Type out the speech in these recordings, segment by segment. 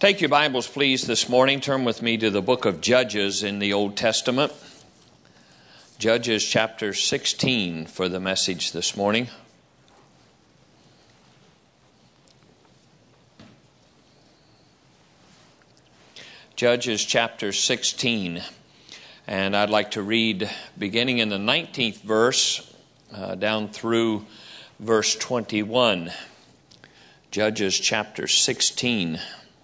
Take your Bibles, please, this morning. Turn with me to the book of Judges in the Old Testament. Judges chapter 16 for the message this morning. Judges chapter 16. And I'd like to read beginning in the 19th verse down through verse 21. Judges chapter 16.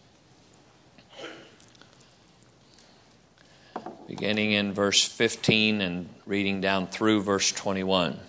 Beginning in verse 15 and reading down through verse 21.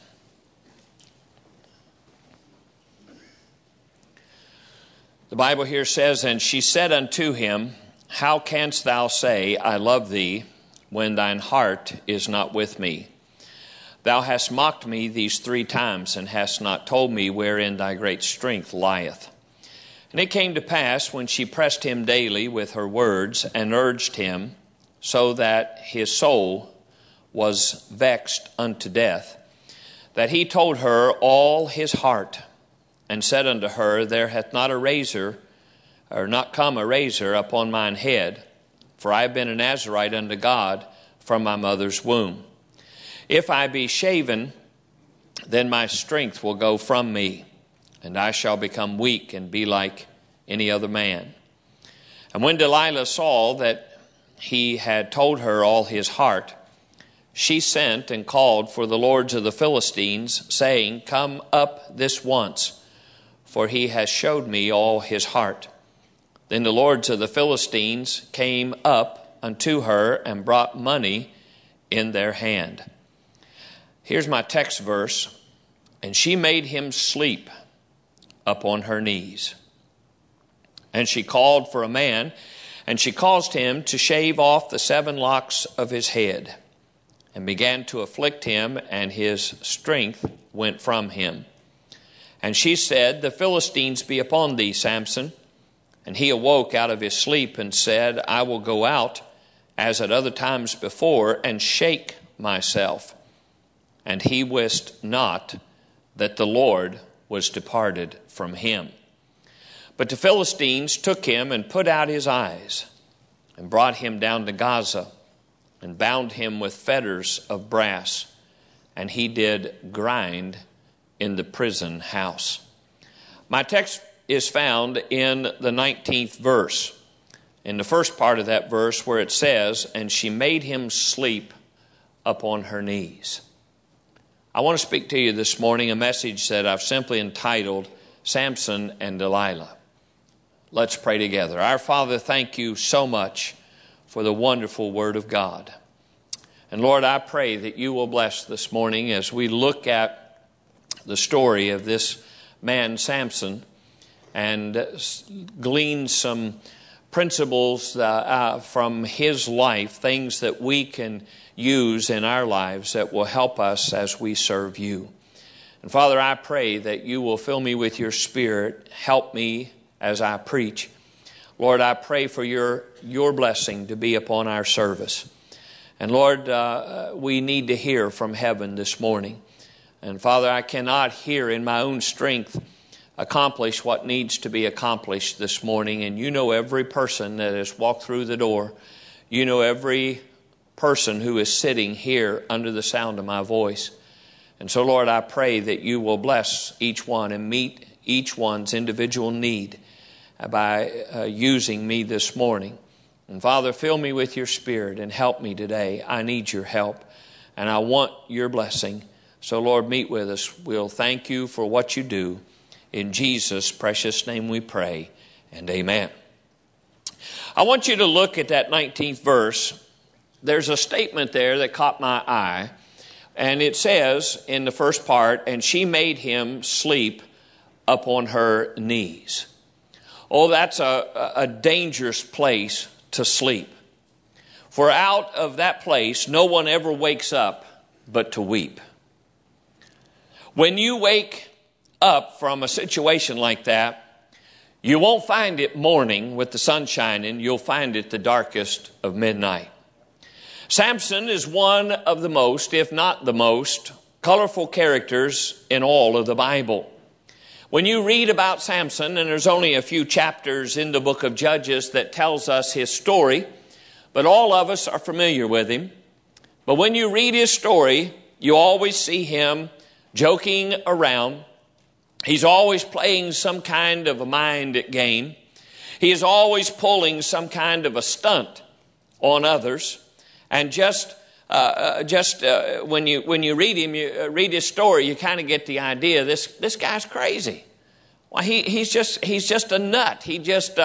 The Bible here says, "And she said unto him, How canst thou say, I love thee, when thine heart is not with me? Thou hast mocked me these 3 times, and hast not told me wherein thy great strength lieth. And it came to pass, when she pressed him daily with her words, and urged him, so that his soul was vexed unto death, that he told her all his heart, and said unto her, There hath not come a razor upon mine head, for I have been a Nazarite unto God from my mother's womb. If I be shaven, then my strength will go from me, and I shall become weak and be like any other man. And when Delilah saw that he had told her all his heart, she sent and called for the lords of the Philistines, saying, Come up this once, for he has showed me all his heart. Then the lords of the Philistines came up unto her and brought money in their hand." Here's my text verse. "And she made him sleep upon her knees. And she called for a man, and she caused him to shave off the 7 locks of his head, and began to afflict him, and his strength went from him. And she said, The Philistines be upon thee, Samson. And he awoke out of his sleep, and said, I will go out, as at other times before, and shake myself. And he wist not that the Lord was departed from him. But the Philistines took him and put out his eyes, and brought him down to Gaza, and bound him with fetters of brass, and he did grind in the prison house." My text is found in the 19th verse, in the first part of that verse where it says, "And she made him sleep upon her knees." I want to speak to you this morning a message that I've simply entitled, Samson and Delilah. Let's pray together. Our Father, thank you so much for the wonderful Word of God. And Lord, I pray that you will bless this morning as we look at the story of this man, Samson, and glean some principles from his life, things that we can use in our lives that will help us as we serve you. And Father, I pray that you will fill me with your Spirit, help me as I preach. Lord, I pray for your blessing to be upon our service. And Lord, we need to hear from heaven this morning. And Father, I cannot here in my own strength accomplish what needs to be accomplished this morning. And you know every person that has walked through the door. You know every person who is sitting here under the sound of my voice. And so, Lord, I pray that you will bless each one and meet each one's individual need by using me this morning. And Father, fill me with your Spirit and help me today. I need your help, and I want your blessing. So, Lord, meet with us. We'll thank you for what you do. In Jesus' precious name we pray, and amen. I want you to look at that 19th verse. There's a statement there that caught my eye, and it says in the first part, "And she made him sleep upon her knees." Oh, that's a dangerous place to sleep. For out of that place, no one ever wakes up but to weep. When you wake up from a situation like that, you won't find it morning with the sun shining. You'll find it the darkest of midnight. Samson is one of the most, if not the most, colorful characters in all of the Bible. When you read about Samson, and there's only a few chapters in the book of Judges that tells us his story, but all of us are familiar with him. But when you read his story, you always see him joking around. He's always playing some kind of a mind game. He is always pulling some kind of a stunt on others. And when you read him, you read his story, you kind of get the idea this guy's crazy. Well, he's just a nut. He just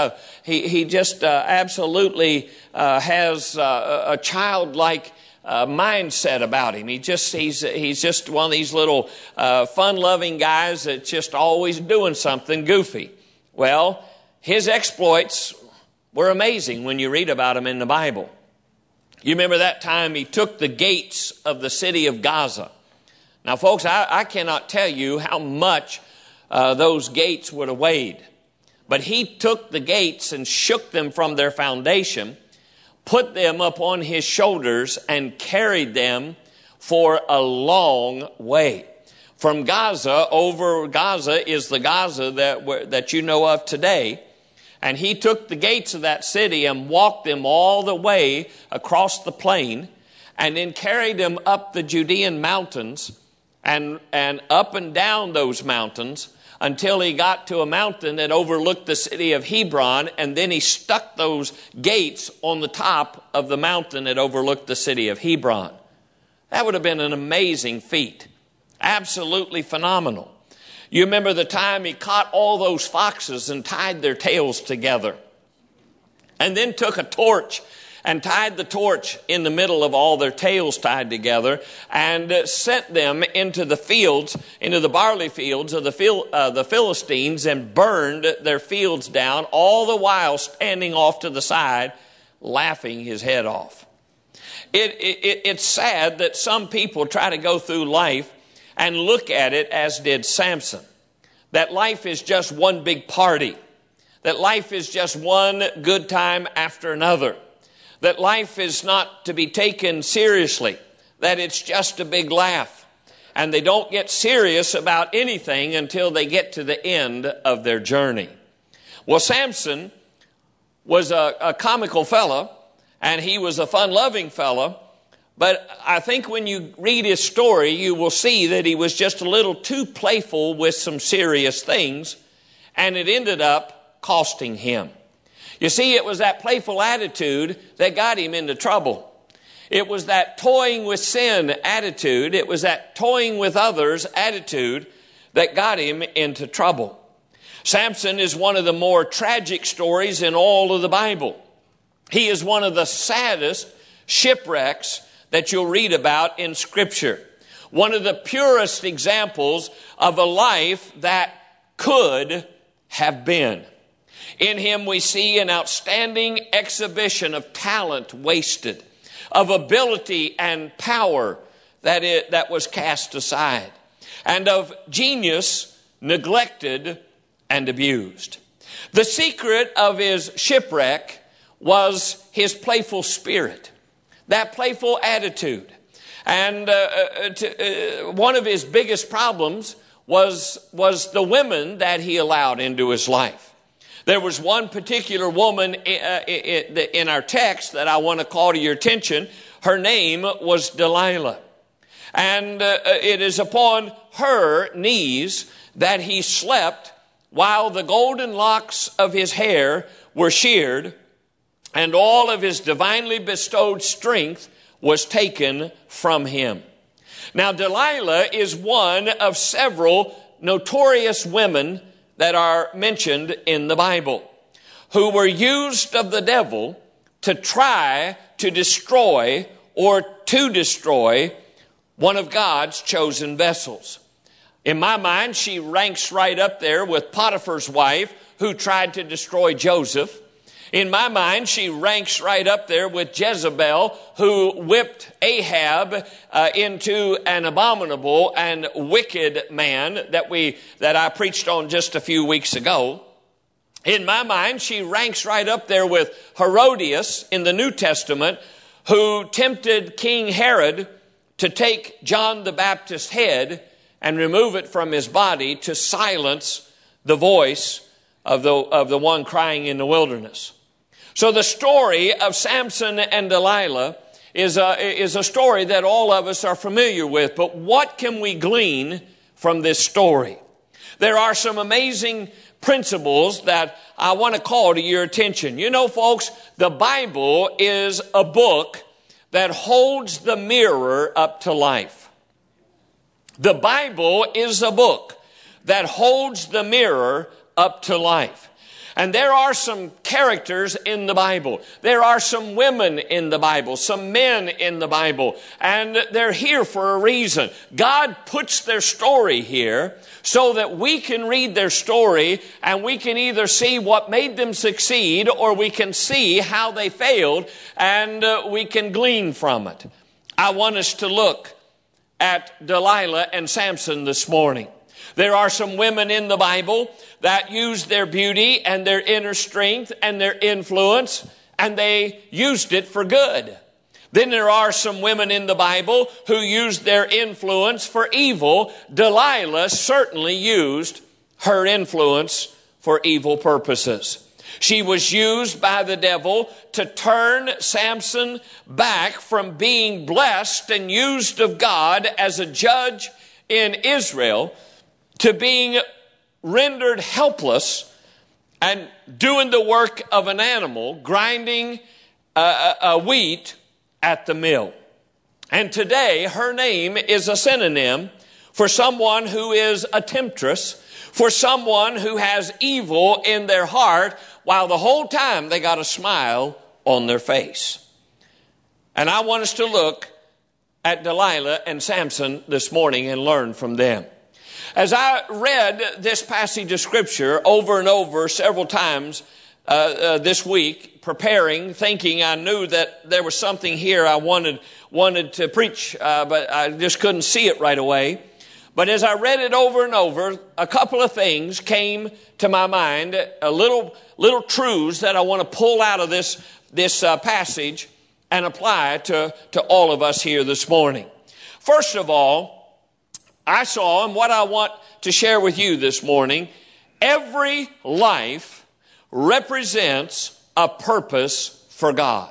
absolutely has a childlike mindset about him. He's just one of these little fun-loving guys that's just always doing something goofy. Well, his exploits were amazing when you read about him in the Bible. You remember that time he took the gates of the city of Gaza. Now, folks, I cannot tell you how much those gates would have weighed. But he took the gates and shook them from their foundation, put them up on his shoulders, and carried them for a long way. From Gaza, over Gaza is the Gaza that you know of today. And he took the gates of that city and walked them all the way across the plain, and then carried them up the Judean mountains and up and down those mountains until he got to a mountain that overlooked the city of Hebron, and then he stuck those gates on the top of the mountain that overlooked the city of Hebron. That would have been an amazing feat. Absolutely phenomenal. You remember the time he caught all those foxes and tied their tails together, and then took a torch and tied the torch in the middle of all their tails tied together, and sent them into the fields, into the barley fields of the Philistines, and burned their fields down, all the while standing off to the side, laughing his head off. It's sad that some people try to go through life and look at it as did Samson. That life is just one big party. That life is just one good time after another. That life is not to be taken seriously. That it's just a big laugh. And they don't get serious about anything until they get to the end of their journey. Well, Samson was a comical fella, and he was a fun-loving fella. But I think when you read his story, you will see that he was just a little too playful with some serious things, and it ended up costing him. You see, it was that playful attitude that got him into trouble. It was that toying with sin attitude, it was that toying with others attitude that got him into trouble. Samson is one of the more tragic stories in all of the Bible. He is one of the saddest shipwrecks that you'll read about in Scripture. One of the purest examples of a life that could have been. In him we see an outstanding exhibition of talent wasted, of ability and power that was cast aside, and of genius neglected and abused. The secret of his shipwreck was his playful spirit. That playful attitude. And one of his biggest problems was the women that he allowed into his life. There was one particular woman in our text that I want to call to your attention. Her name was Delilah. And it is upon her knees that he slept while the golden locks of his hair were sheared, and all of his divinely bestowed strength was taken from him. Now, Delilah is one of several notorious women that are mentioned in the Bible, who were used of the devil to try to destroy one of God's chosen vessels. In my mind, she ranks right up there with Potiphar's wife, who tried to destroy Joseph. In my mind, she ranks right up there with Jezebel, who whipped Ahab into an abominable and wicked man that I preached on just a few weeks ago. In my mind, she ranks right up there with Herodias in the New Testament, who tempted King Herod to take John the Baptist's head and remove it from his body to silence the voice of the one crying in the wilderness. So the story of Samson and Delilah is a story that all of us are familiar with. But what can we glean from this story? There are some amazing principles that I want to call to your attention. You know, folks, the Bible is a book that holds the mirror up to life. The Bible is a book that holds the mirror up to life. And there are some characters in the Bible. There are some women in the Bible, some men in the Bible, and they're here for a reason. God puts their story here so that we can read their story and we can either see what made them succeed or we can see how they failed and we can glean from it. I want us to look at Delilah and Samson this morning. There are some women in the Bible that used their beauty and their inner strength and their influence, and they used it for good. Then there are some women in the Bible who used their influence for evil. Delilah certainly used her influence for evil purposes. She was used by the devil to turn Samson back from being blessed and used of God as a judge in Israel to being rendered helpless and doing the work of an animal, grinding wheat at the mill. And today, her name is a synonym for someone who is a temptress, for someone who has evil in their heart, while the whole time they got a smile on their face. And I want us to look at Delilah and Samson this morning and learn from them. As I read this passage of Scripture over and over several times this week, preparing, thinking I knew that there was something here I wanted to preach, but I just couldn't see it right away. But as I read it over and over, a couple of things came to my mind, little truths that I want to pull out of this passage and apply to all of us here this morning. First of all, I saw, and what I want to share with you this morning, every life represents a purpose for God.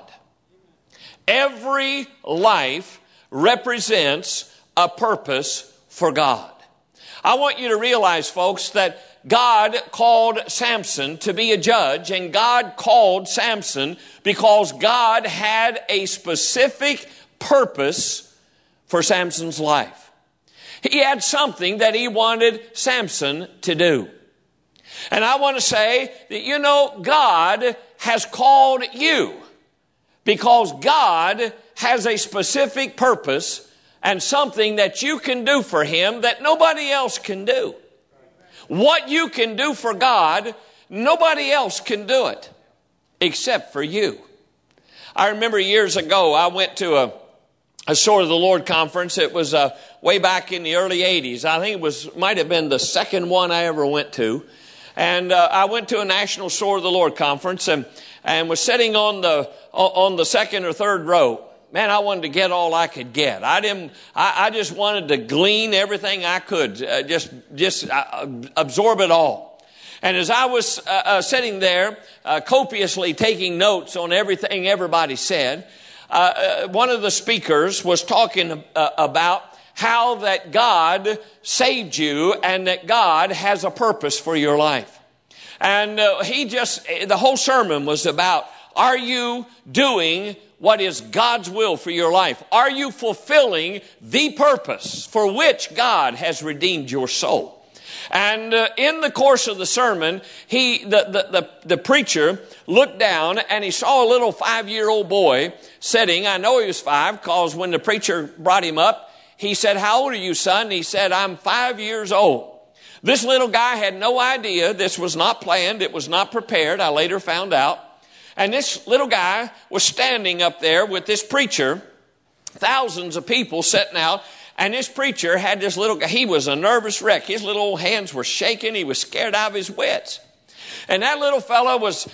Every life represents a purpose for God. I want you to realize, folks, that God called Samson to be a judge, and God called Samson because God had a specific purpose for Samson's life. He had something that he wanted Samson to do. And I want to say that, you know, God has called you because God has a specific purpose and something that you can do for Him that nobody else can do. What you can do for God, nobody else can do it except for you. I remember years ago, I went to a Sword of the Lord conference. It was way back in the early 80s. I think it might have been the second one I ever went to. And I went to a National Sword of the Lord conference and was sitting on the second or third row. Man, I wanted to get all I could get. I just wanted to glean everything I could, just absorb it all. And as I was sitting there, copiously taking notes on everything everybody said, one of the speakers was talking about how that God saved you and that God has a purpose for your life. And the whole sermon was about, are you doing what is God's will for your life? Are you fulfilling the purpose for which God has redeemed your soul? And in the course of the sermon, the preacher looked down and he saw a little 5-year-old boy sitting. I know he was 5 because when the preacher brought him up, he said, "How old are you, son?" He said, "I'm 5 years old." This little guy had no idea. This was not planned. It was not prepared. I later found out. And this little guy was standing up there with this preacher, thousands of people sitting out. And this preacher had this little guy. He was a nervous wreck. His little old hands were shaking. He was scared out of his wits. And that little fellow was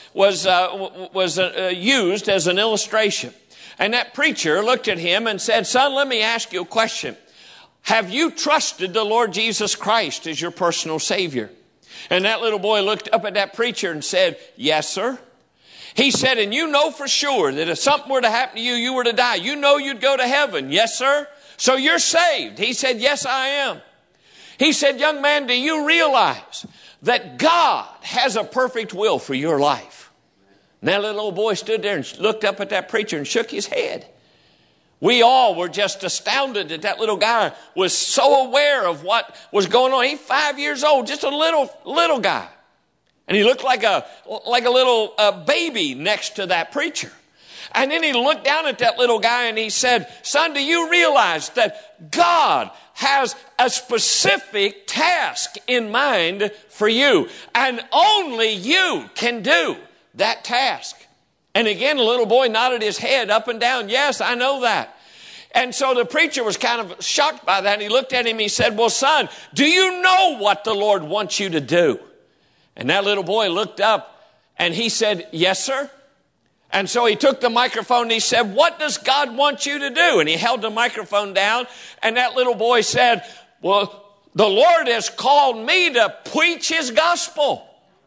used as an illustration. And that preacher looked at him and said, "Son, let me ask you a question. Have you trusted the Lord Jesus Christ as your personal Savior? And that little boy looked up at that preacher and said, yes, sir. He said, and you know for sure that if something were to happen to you, you were to die. You know you'd go to heaven. Yes, sir. So you're saved. He said, yes, I am. He said, young man, do you realize that God has a perfect will for your life? And that little old boy stood there and looked up at that preacher and shook his head. We all were just astounded that that little guy was so aware of what was going on. He's 5 years old, just a little guy. And he looked like a little baby next to that preacher. And then he looked down at that little guy and he said, son, do you realize that God has a specific task in mind for you? And only you can do that task. And again, the little boy nodded his head up and down. Yes, I know that. And so the preacher was kind of shocked by that. And he looked at him and he said, well, son, do you know what the Lord wants you to do? And that little boy looked up and he said, yes, sir. And so he took the microphone and he said, what does God want you to do? And he held the microphone down and that little boy said, well, the Lord has called me to preach his gospel.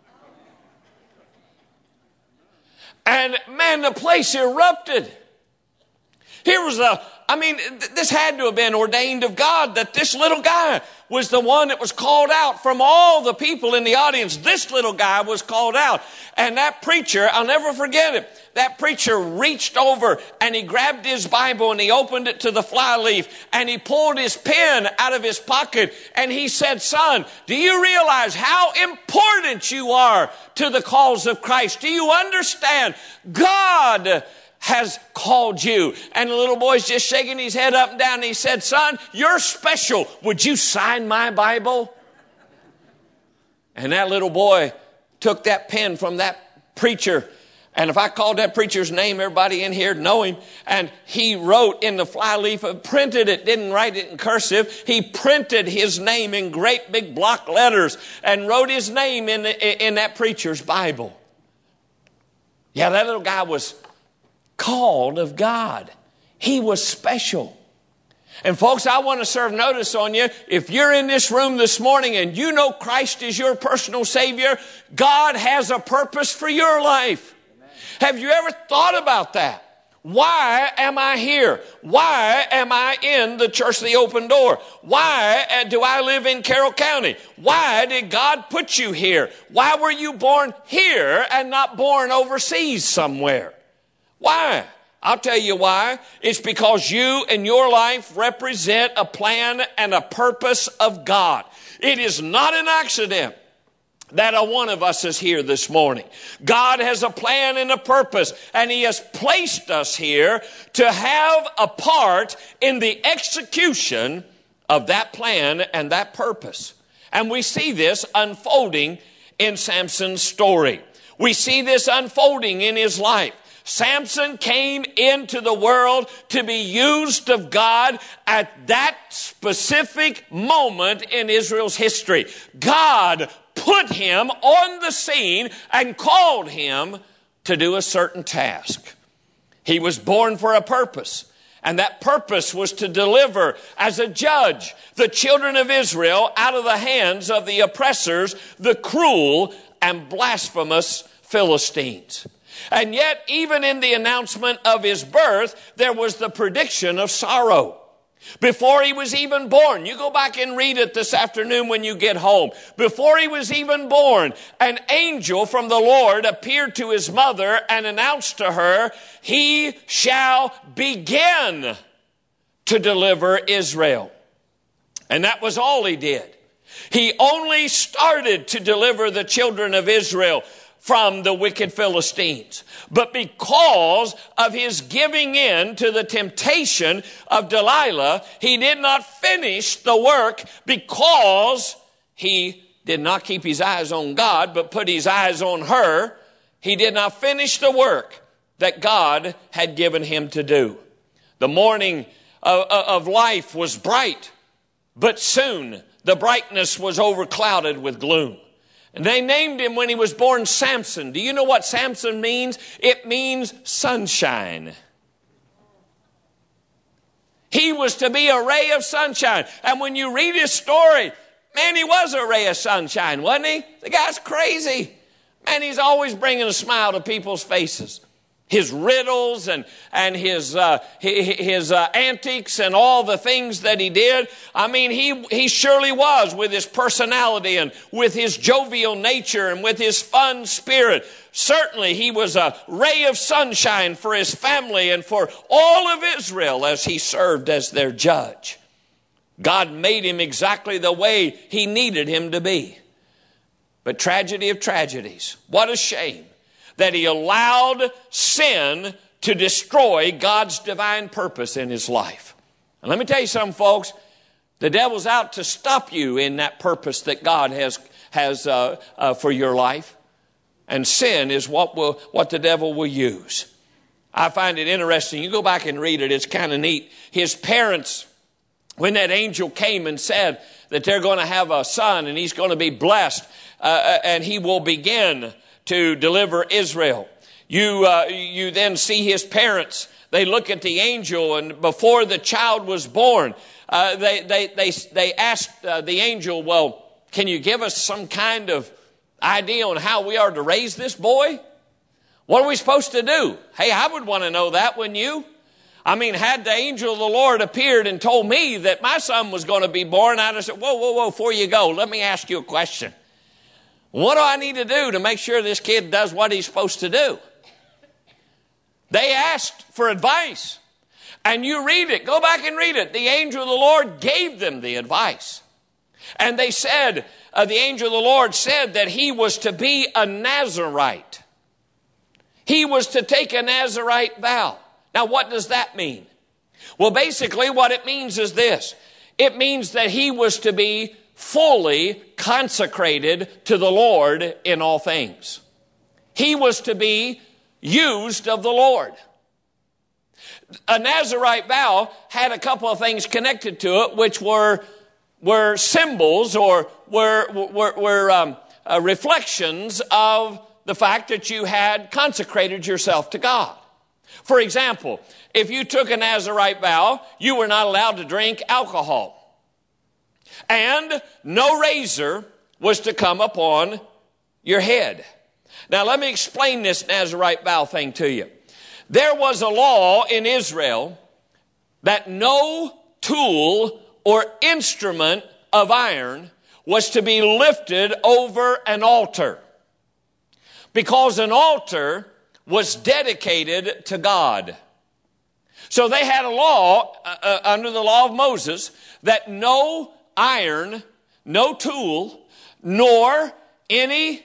And man, the place erupted. This had to have been ordained of God that this little guy was the one that was called out from all the people in the audience. This little guy was called out. And that preacher, I'll never forget it. That preacher reached over and he grabbed his Bible and he opened it to the flyleaf and he pulled his pen out of his pocket and he said, son, do you realize how important you are to the cause of Christ? Do you understand? God has called you. And the little boy's just shaking his head up and down. And he said, son, you're special. Would you sign my Bible? And that little boy took that pen from that preacher. And if I called that preacher's name, everybody in here know him. And he wrote in the flyleaf, printed it, didn't write it in cursive. He printed his name in great big block letters and wrote his name in that preacher's Bible. Yeah, that little guy was called of God. He was special. And folks, I want to serve notice on you. If you're in this room this morning and you know Christ is your personal Savior, God has a purpose for your life. Amen. Have you ever thought about that? Why am I here? Why am I in the Church of the Open Door? Why do I live in Carroll County? Why did God put you here? Why were you born here and not born overseas somewhere? Why? I'll tell you why. It's because you and your life represent a plan and a purpose of God. It is not an accident that a one of us is here this morning. God has a plan and a purpose, and He has placed us here to have a part in the execution of that plan and that purpose. And we see this unfolding in Samson's story. We see this unfolding in his life. Samson came into the world to be used of God at that specific moment in Israel's history. God put him on the scene and called him to do a certain task. He was born for a purpose, and that purpose was to deliver as a judge the children of Israel out of the hands of the oppressors, the cruel and blasphemous Philistines. And yet, even in the announcement of his birth, there was the prediction of sorrow. Before he was even born, you go back and read it this afternoon when you get home. Before he was even born, an angel from the Lord appeared to his mother and announced to her, he shall begin to deliver Israel. And that was all he did. He only started to deliver the children of Israel from the wicked Philistines. But because of his giving in to the temptation of Delilah, he did not finish the work because he did not keep his eyes on God, but put his eyes on her. He did not finish the work that God had given him to do. The morning of life was bright, but soon the brightness was overclouded with gloom. And they named him when he was born Samson. Do you know what Samson means? It means sunshine. He was to be a ray of sunshine. And when you read his story, Man, he was a ray of sunshine, wasn't he? The guy's crazy. Man, he's always bringing a smile to people's faces. His riddles and his antics and all the things that he did. I mean, he surely was, with his personality and with his jovial nature and with his fun spirit. Certainly, he was a ray of sunshine for his family and for all of Israel as he served as their judge. God made him exactly the way he needed him to be. But tragedy of tragedies, what a shame that he allowed sin to destroy God's divine purpose in his life. And let me tell you something, folks. The devil's out to stop you in that purpose that God has for your life. And sin is what the devil will use. I find it interesting. You go back and read it. It's kind of neat. His parents, when that angel came and said that they're going to have a son and he's going to be blessed and he will begin to deliver Israel. You then see his parents. They look at the angel, and before the child was born, they asked the angel, well, can you give us some kind of idea on how we are to raise this boy? What are we supposed to do? Hey, I would want to know that, wouldn't you? I mean, had the angel of the Lord appeared and told me that my son was going to be born, I'd have said, whoa, before you go, let me ask you a question. What do I need to do to make sure this kid does what he's supposed to do? They asked for advice. And you read it. Go back and read it. The angel of the Lord gave them the advice. And they said, the angel of the Lord said that he was to be a Nazirite. He was to take a Nazirite vow. Now, what does that mean? Well, basically what it means is this. It means that he was to be fully consecrated to the Lord in all things. He was to be used of the Lord. A Nazirite vow had a couple of things connected to it, which were symbols or were reflections of the fact that you had consecrated yourself to God. For example, if you took a Nazirite vow, you were not allowed to drink alcohol. And no razor was to come upon your head. Now, let me explain this Nazirite vow thing to you. There was a law in Israel that no tool or instrument of iron was to be lifted over an altar, because an altar was dedicated to God. So they had a law under the law of Moses that no iron, no tool, nor any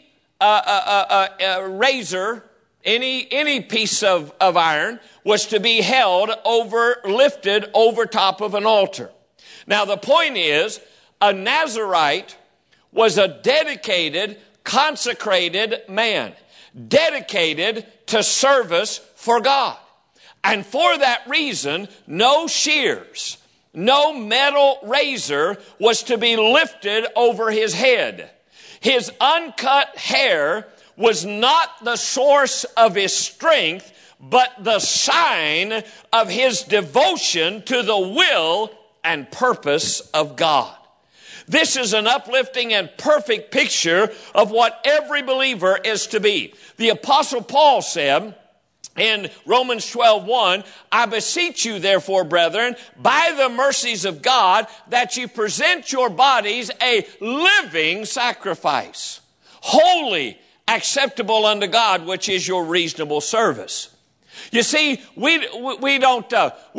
razor, any piece of iron was to be lifted over top of an altar. Now the point is, a Nazirite was a dedicated, consecrated man, dedicated to service for God. And for that reason, no shears, no metal razor was to be lifted over his head. His uncut hair was not the source of his strength, but the sign of his devotion to the will and purpose of God. This is an uplifting and perfect picture of what every believer is to be. The Apostle Paul said in Romans 12:1, I beseech you, therefore, brethren, by the mercies of God, that you present your bodies a living sacrifice, holy, acceptable unto God, which is your reasonable service. You see, we don't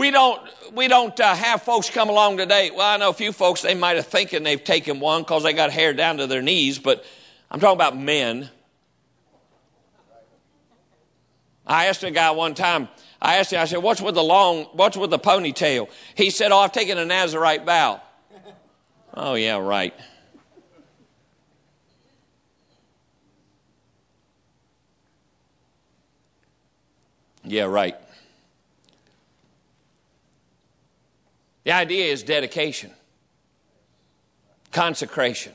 have folks come along today. Well, I know a few folks, they might have thinking they've taken one because they got hair down to their knees, but I'm talking about men. I asked a guy one time, I said, what's with the ponytail? He said, I've taken a Nazirite vow. Oh, yeah, right. Yeah, right. The idea is dedication, consecration.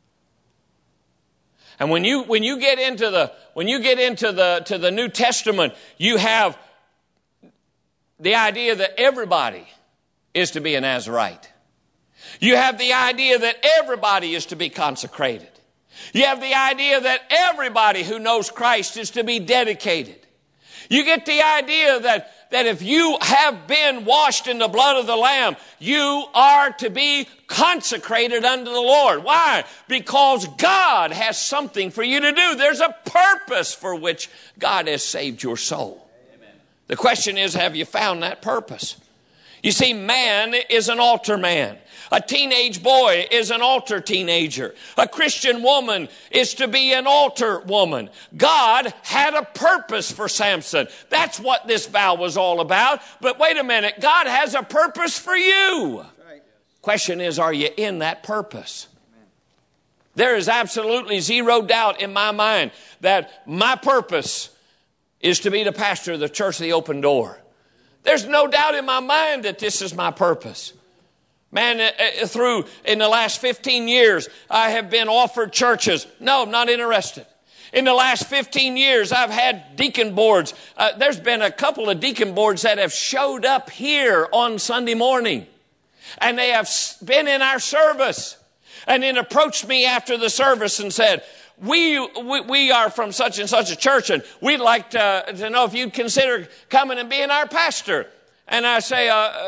And when you get into the New Testament, you have the idea that everybody is to be a Nazirite. You have the idea that everybody is to be consecrated. You have the idea that everybody who knows Christ is to be dedicated. You get the idea that if you have been washed in the blood of the Lamb, you are to be consecrated unto the Lord. Why? Because God has something for you to do. There's a purpose for which God has saved your soul. Amen. The question is, have you found that purpose? You see, man is an altar man. A teenage boy is an altar teenager. A Christian woman is to be an altar woman. God had a purpose for Samson. That's what this vow was all about. But wait a minute, God has a purpose for you. Right. Question is, are you in that purpose? Amen. There is absolutely zero doubt in my mind that my purpose is to be the pastor of the Church of the Open Door. There's no doubt in my mind that this is my purpose. Man, in the last 15 years, I have been offered churches. No, I'm not interested. In the last 15 years, I've had deacon boards. There's been a couple of deacon boards that have showed up here on Sunday morning. And they have been in our service. And then approached me after the service and said, we are from such and such a church, and we'd like to know if you'd consider coming and being our pastor. And I say,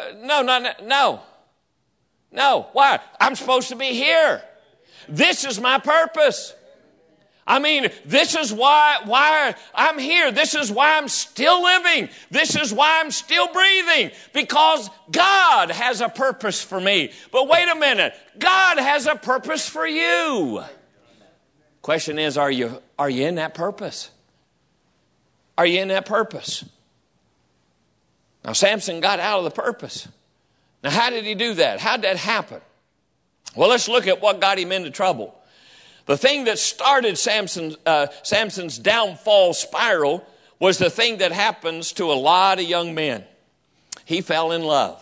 no. Why? I'm supposed to be here. This is my purpose. I mean, this is why I'm here. This is why I'm still living. This is why I'm still breathing. Because God has a purpose for me. But wait a minute. God has a purpose for you. Question is, are you in that purpose? Are you in that purpose? Now, Samson got out of the purpose. Now, how did he do that? How did that happen? Well, let's look at what got him into trouble. The thing that started Samson's downfall spiral was the thing that happens to a lot of young men. He fell in love.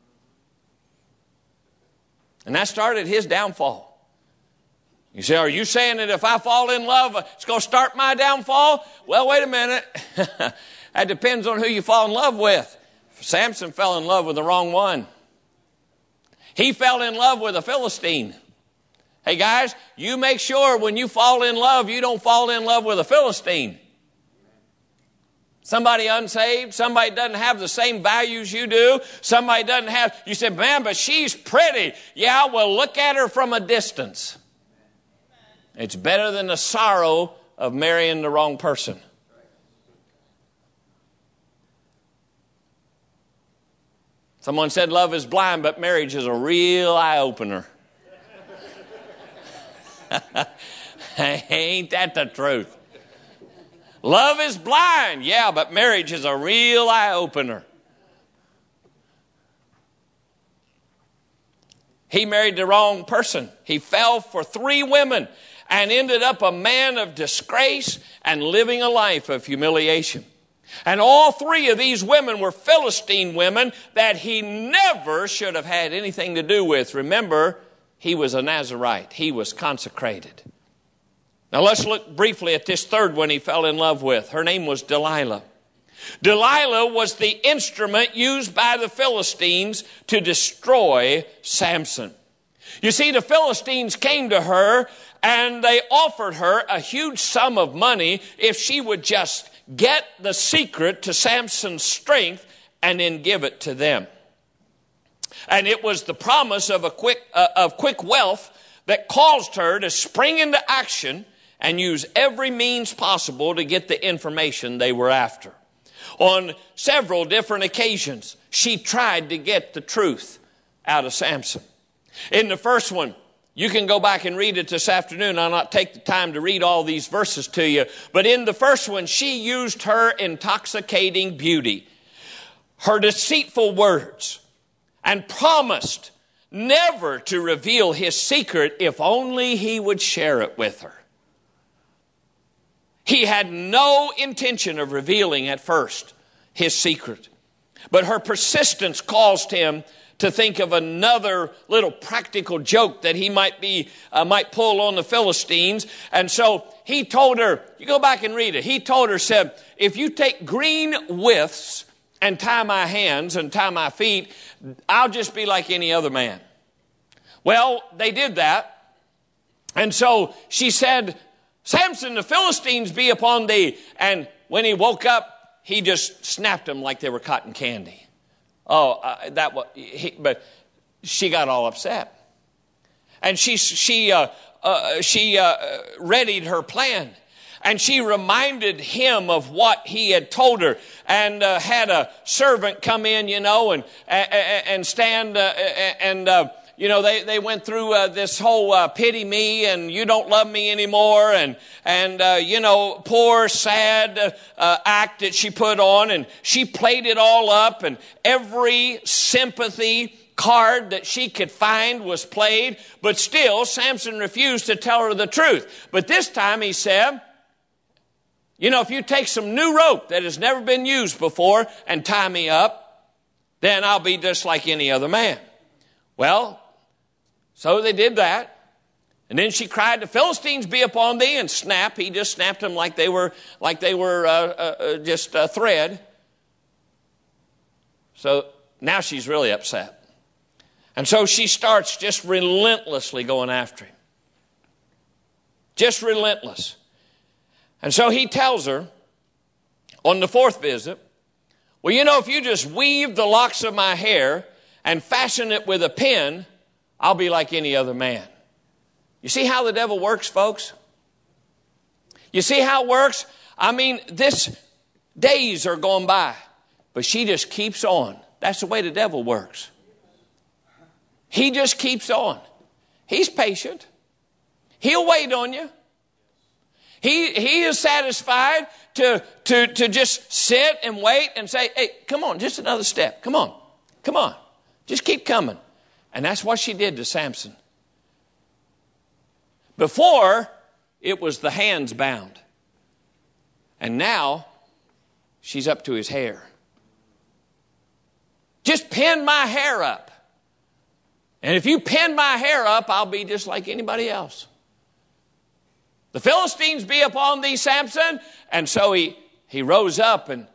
And that started his downfall. You say, are you saying that if I fall in love, it's going to start my downfall? Well, wait a minute. That depends on who you fall in love with. Samson fell in love with the wrong one. He fell in love with a Philistine. Hey guys, you make sure when you fall in love, you don't fall in love with a Philistine. Somebody unsaved, somebody doesn't have the same values you do, somebody doesn't have, you say, man, but she's pretty. Yeah, well, look at her from a distance. It's better than the sorrow of marrying the wrong person. Someone said love is blind, but marriage is a real eye-opener. Ain't that the truth? Love is blind, yeah, but marriage is a real eye-opener. He married the wrong person. He fell for 3 women and ended up a man of disgrace and living a life of humiliation. And all 3 of these women were Philistine women that he never should have had anything to do with. Remember, he was a Nazirite. He was consecrated. Now let's look briefly at this third one he fell in love with. Her name was Delilah. Delilah was the instrument used by the Philistines to destroy Samson. You see, the Philistines came to her and they offered her a huge sum of money if she would just get the secret to Samson's strength and then give it to them. And it was the promise of quick wealth that caused her to spring into action and use every means possible to get the information they were after. On several different occasions, she tried to get the truth out of Samson. In the first one, you can go back and read it this afternoon. I'll not take the time to read all these verses to you. But in the first one, she used her intoxicating beauty, her deceitful words, and promised never to reveal his secret if only he would share it with her. He had no intention of revealing at first his secret. But her persistence caused him to think of another little practical joke that he might pull on the Philistines. And so he told her, you go back and read it. He told her, said, if you take green withes and tie my hands and tie my feet, I'll just be like any other man. Well, they did that. And so she said, Samson, the Philistines be upon thee. And when he woke up, he just snapped them like they were cotton candy. But she got all upset. And she readied her plan. And she reminded him of what he had told her, and had a servant come in, and stand, they went through this whole pity me and you don't love me anymore, and poor sad act that she put on, and she played it all up, and every sympathy card that she could find was played, but still Samson refused to tell her the truth. But this time he said, if you take some new rope that has never been used before and tie me up, then I'll be just like any other man. Well, so they did that. And then she cried, the Philistines be upon thee, and snap. He just snapped them like they were just a thread. So now she's really upset. And so she starts just relentlessly going after him. Just relentless. And so he tells her on the fourth visit, well, if you just weave the locks of my hair and fashion it with a pin, I'll be like any other man. You see how the devil works, folks? You see how it works? This days are going by, but she just keeps on. That's the way the devil works. He just keeps on. He's patient. He'll wait on you. He is satisfied to just sit and wait and say, hey, come on, just another step. Come on. Just keep coming. And that's what she did to Samson. Before, it was the hands bound. And now, she's up to his hair. Just pin my hair up. And if you pin my hair up, I'll be just like anybody else. The Philistines be upon thee, Samson. And so he rose up, and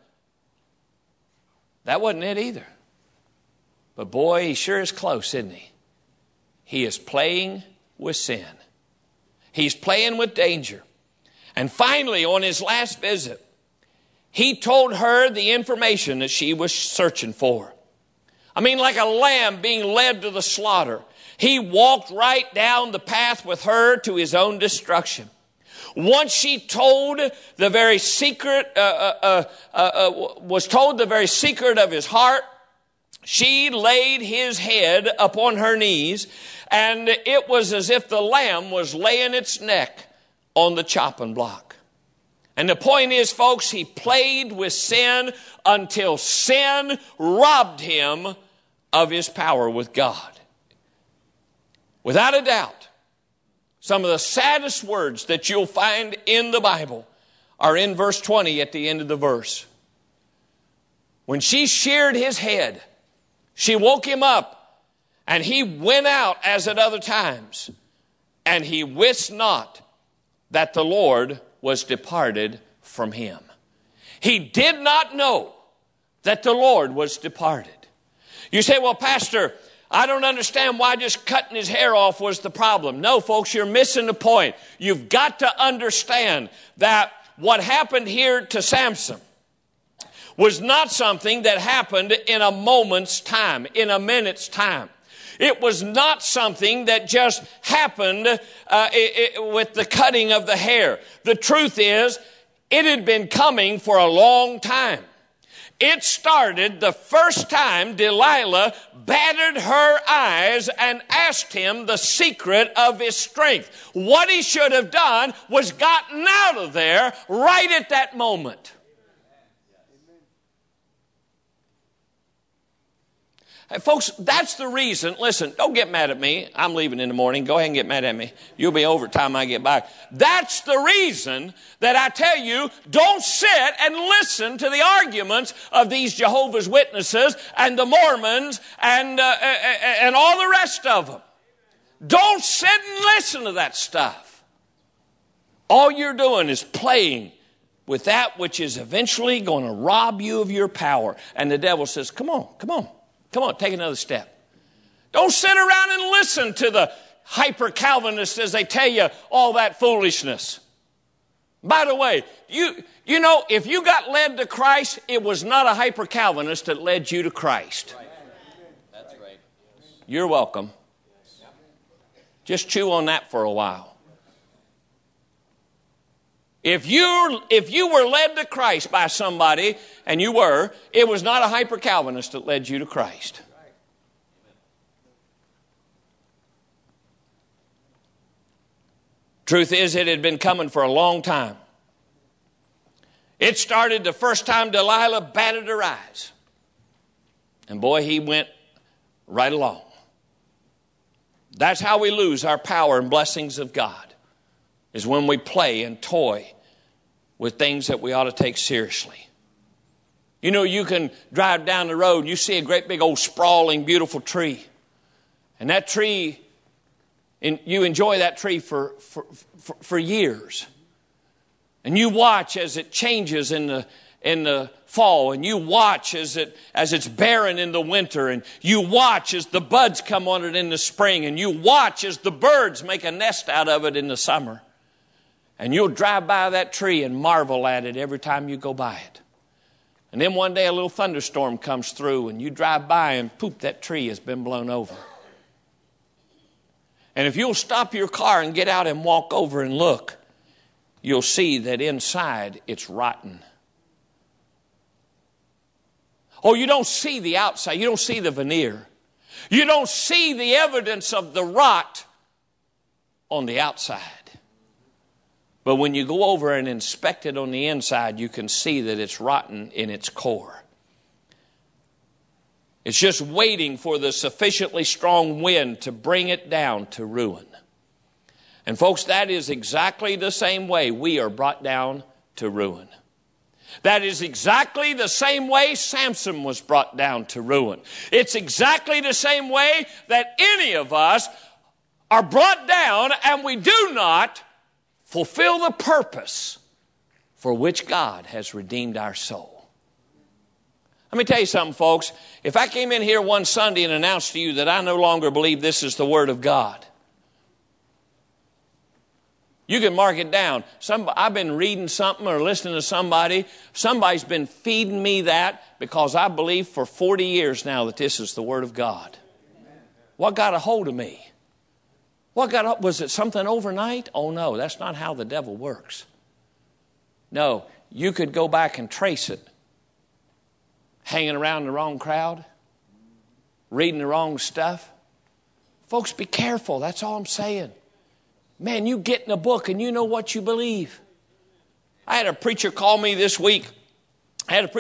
that wasn't it either. But boy, he sure is close, isn't he? He is playing with sin. He's playing with danger. And finally, on his last visit, he told her the information that she was searching for. Like a lamb being led to the slaughter. He walked right down the path with her to his own destruction. Once she told the very secret, was told the very secret of his heart, she laid his head upon her knees, and it was as if the lamb was laying its neck on the chopping block. And the point is, folks, he played with sin until sin robbed him of his power with God. Without a doubt, some of the saddest words that you'll find in the Bible are in verse 20 at the end of the verse. When she sheared his head, she woke him up, and he went out as at other times, and he wist not that the Lord was departed from him. He did not know that the Lord was departed. You say, well, Pastor, I don't understand why just cutting his hair off was the problem. No, folks, you're missing the point. You've got to understand that what happened here to Samson was not something that happened in a moment's time, in a minute's time. It was not something that just happened with the cutting of the hair. The truth is, it had been coming for a long time. It started the first time Delilah battered her eyes and asked him the secret of his strength. What he should have done was gotten out of there right at that moment. Hey, folks, that's the reason. Listen, don't get mad at me. I'm leaving in the morning. Go ahead and get mad at me. You'll be over time I get back. That's the reason that I tell you, don't sit and listen to the arguments of these Jehovah's Witnesses and the Mormons and all the rest of them. Don't sit and listen to that stuff. All you're doing is playing with that which is eventually going to rob you of your power. And the devil says, come on, take another step. Don't sit around and listen to the hyper-Calvinists as they tell you all that foolishness. By the way, you know, if you got led to Christ, it was not a hyper-Calvinist that led you to Christ. Right. That's right. You're welcome. Just chew on that for a while. If you were led to Christ by somebody, and you were, it was not a hyper-Calvinist that led you to Christ. Truth is, it had been coming for a long time. It started the first time Delilah batted her eyes. And boy, he went right along. That's how we lose our power and blessings of God, is when we play and toy with things that we ought to take seriously. You know, you can drive down the road and you see a great big old sprawling, beautiful tree. And that tree, you enjoy that tree for years. And you watch as it changes in the fall, and you watch as it's barren in the winter, and you watch as the buds come on it in the spring, and you watch as the birds make a nest out of it in the summer. And you'll drive by that tree and marvel at it every time you go by it. And then one day a little thunderstorm comes through, and you drive by and poof, that tree has been blown over. And if you'll stop your car and get out and walk over and look, you'll see that inside it's rotten. Oh, you don't see the outside. You don't see the veneer. You don't see the evidence of the rot on the outside. But when you go over and inspect it on the inside, you can see that it's rotten in its core. It's just waiting for the sufficiently strong wind to bring it down to ruin. And folks, that is exactly the same way we are brought down to ruin. That is exactly the same way Samson was brought down to ruin. It's exactly the same way that any of us are brought down, and we do not fulfill the purpose for which God has redeemed our soul. Let me tell you something, folks. If I came in here one Sunday and announced to you that I no longer believe this is the Word of God, you can mark it down. I've been reading something or listening to somebody. Somebody's been feeding me that because I believe for 40 years now that this is the Word of God. What got a hold of me? Was it something overnight? Oh, no, that's not how the devil works. No, you could go back and trace it. Hanging around the wrong crowd, reading the wrong stuff. Folks, be careful. That's all I'm saying. Man, you get in a book and you know what you believe. I had a preacher call me this week. That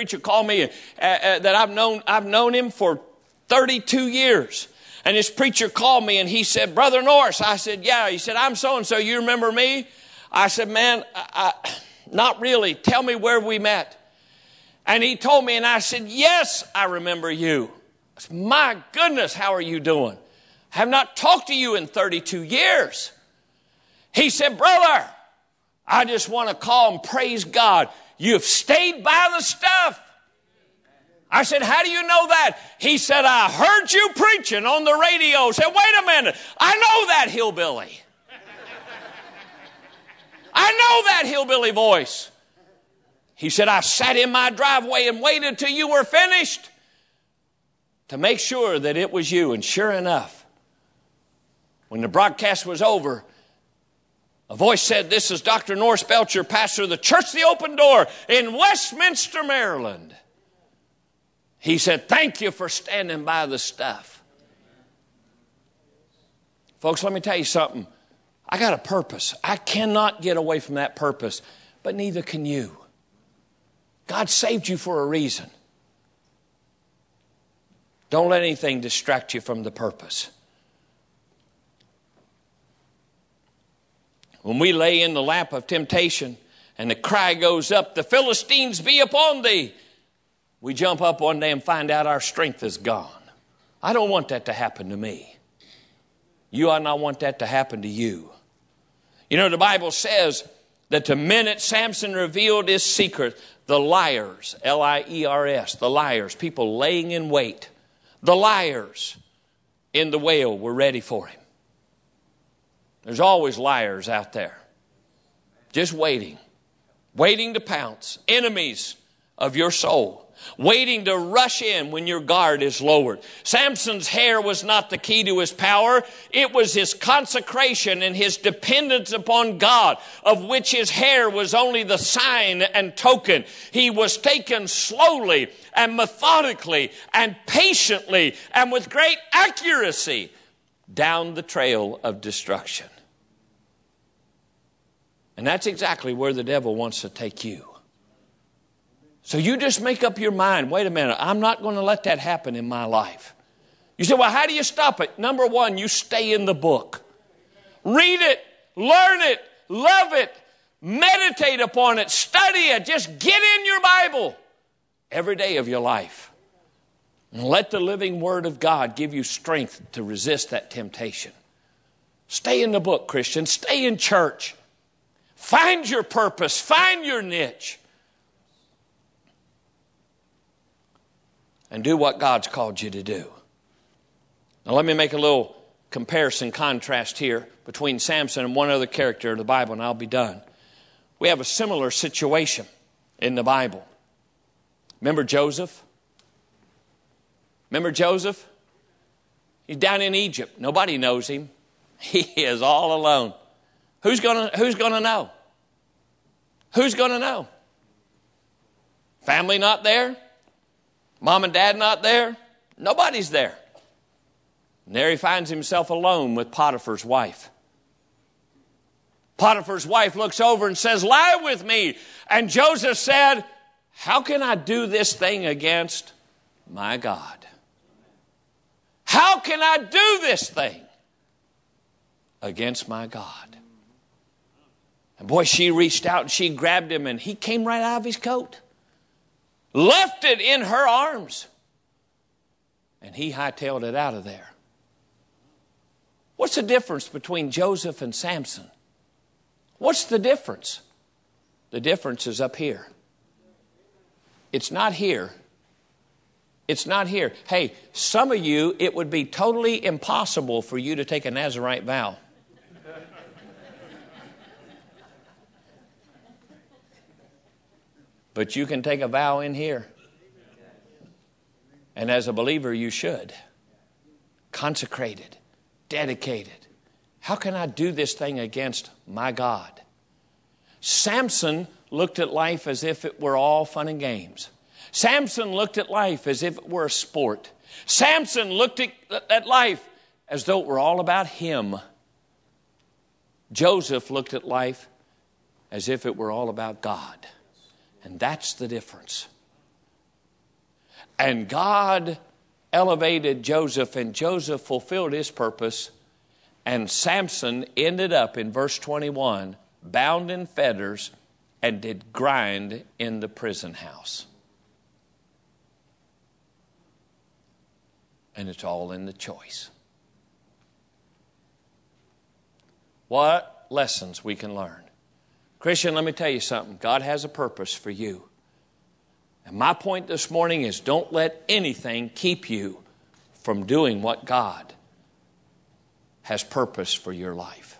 I've known him for 32 years. And this preacher called me and he said, Brother Norris. I said, yeah. He said, I'm so-and-so. You remember me? I said, man, not really. Tell me where we met. And he told me, and I said, yes, I remember you. I said, my goodness, how are you doing? I have not talked to you in 32 years. He said, brother, I just want to call and praise God. You've stayed by the stuff. I said, how do you know that? He said, I heard you preaching on the radio. I said, wait a minute. I know that hillbilly. I know that hillbilly voice. He said, I sat in my driveway and waited till you were finished to make sure that it was you. And sure enough, when the broadcast was over, a voice said, this is Dr. Norris Belcher, pastor of the Church the Open Door in Westminster, Maryland. He said, thank you for standing by the stuff. Folks, let me tell you something. I got a purpose. I cannot get away from that purpose, but neither can you. God saved you for a reason. Don't let anything distract you from the purpose. When we lay in the lap of temptation and the cry goes up, the Philistines be upon thee, we jump up one day and find out our strength is gone. I don't want that to happen to me. You ought not want that to happen to you. You know, the Bible says that the minute Samson revealed his secret, the liars, L-I-E-R-S, the liars, people laying in wait, the liars in the whale were ready for him. There's always liars out there, just waiting to pounce, enemies of your soul, waiting to rush in when your guard is lowered. Samson's hair was not the key to his power. It was his consecration and his dependence upon God, of which his hair was only the sign and token. He was taken slowly and methodically and patiently and with great accuracy down the trail of destruction. And that's exactly where the devil wants to take you. So you just make up your mind, wait a minute, I'm not going to let that happen in my life. You say, well, how do you stop it? Number one, you stay in the book. Read it, learn it, love it, meditate upon it, study it. Just get in your Bible every day of your life. And let the living Word of God give you strength to resist that temptation. Stay in the book, Christian. Stay in church. Find your purpose. Find your niche. And do what God's called you to do. Now let me make a little comparison, contrast here between Samson and one other character of the Bible, and I'll be done. We have a similar situation in the Bible. Remember Joseph? Remember Joseph? He's down in Egypt. Nobody knows him. He is all alone. Who's gonna know? Who's gonna know? Family not there? Mom and dad not there? Nobody's there. And there he finds himself alone with Potiphar's wife. Potiphar's wife looks over and says, lie with me. And Joseph said, how can I do this thing against my God? How can I do this thing against my God? And boy, she reached out and she grabbed him and he came right out of his coat. Left it in her arms. And he hightailed it out of there. What's the difference between Joseph and Samson? What's the difference? The difference is up here. It's not here. It's not here. Hey, some of you, it would be totally impossible for you to take a Nazirite vow. But you can take a vow in here. And as a believer, you should. Consecrated, dedicated. How can I do this thing against my God? Samson looked at life as if it were all fun and games. Samson looked at life as if it were a sport. Samson looked at life as though it were all about him. Joseph looked at life as if it were all about God. And that's the difference. And God elevated Joseph, and Joseph fulfilled his purpose. And Samson ended up in verse 21, bound in fetters, and did grind in the prison house. And it's all in the choice. What lessons we can learn. Christian, let me tell you something. God has a purpose for you. And my point this morning is don't let anything keep you from doing what God has purposed for your life.